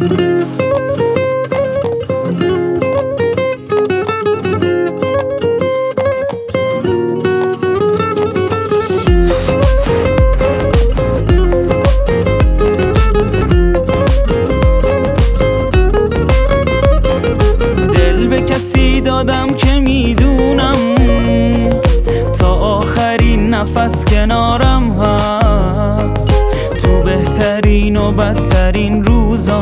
به کسی دادم که میدونم تا آخرین نفس کنارم هست، تو بهترین و بدترین روزا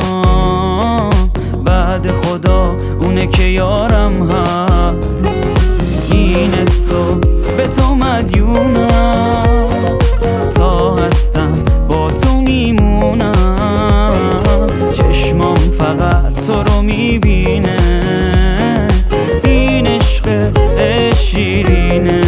بعد خدا اونه که یارم هست. این حسو به تو مدیونم، تا هستم با تو میمونم، چشمام فقط تو رو میبینه، شیرینه،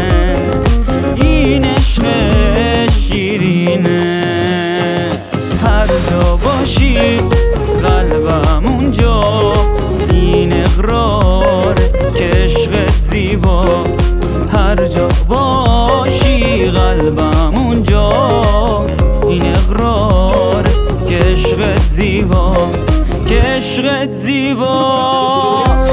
این عشق شیرینه. هر جا باشی قلبم اونجاست، این اقرار که عشقت زیباست. هر جا باشی قلبم اونجاست، این اقرار که عشقت زیباست، که عشقت زیباست.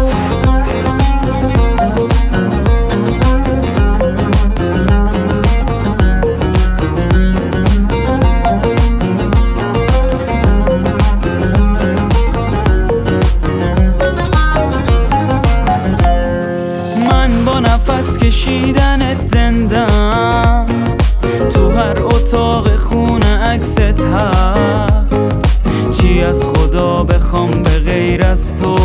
با نفس کشیدنت زندم، تو هر اتاق خونه عکست هست. چی از خدا بخوام به غیر از تو،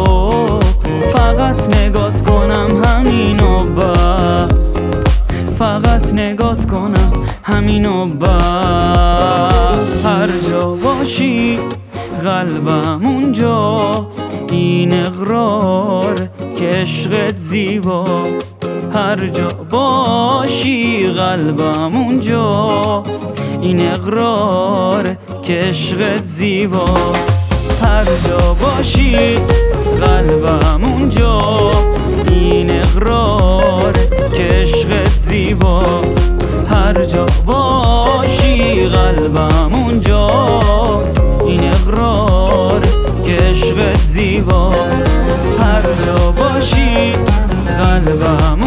فقط نگات کنم همینو بس، فقط نگات کنم همینو بس. هر جا باشی قلبم اونجاست، این اقرار که عشقت زیباست. هر جا باشی قلبم اونجاست، این اقرار که عشقت زیباست. هر جا باشی قلبم اونجاست، این اقرار که عشقت زیباست. هر جا باشی قلبم اونجاست، این اقرار که عشقت زیباست. هر جا باشی قلبم